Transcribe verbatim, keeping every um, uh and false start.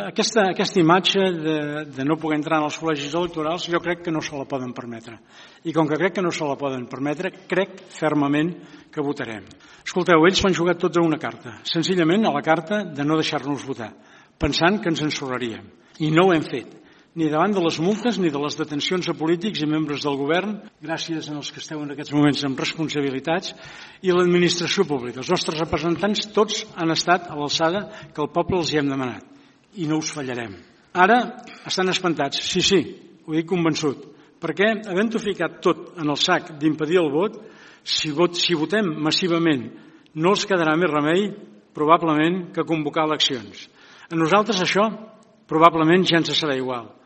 aquesta, aquesta imatge de, de no poder entrar en els col·legis electorals jo crec que no se la poden permetre. I com que crec que no se la poden permetre, crec fermament que votarem. Escolteu, ells s'han jugat tots a una carta, senzillament a la carta de no deixar-nos votar, pensant que ens ensorraríem. I no ho hem fet, ni davant de les multes ni de les detencions a polítics i membres del govern, gràcies als que esteu en aquests moments amb responsabilitats, i l'administració pública. Els nostres representants tots han estat a l'alçada que el poble els hi hem demanat, i no us fallarem. Ara estan espantats, sí, sí, ho dic convençut, perquè havent-ho ficat tot en el sac d'impedir el vot, si, vot, si votem massivament no els quedarà més remei, probablement, que convocar eleccions. A nosaltres això probablement ja ens serà igual.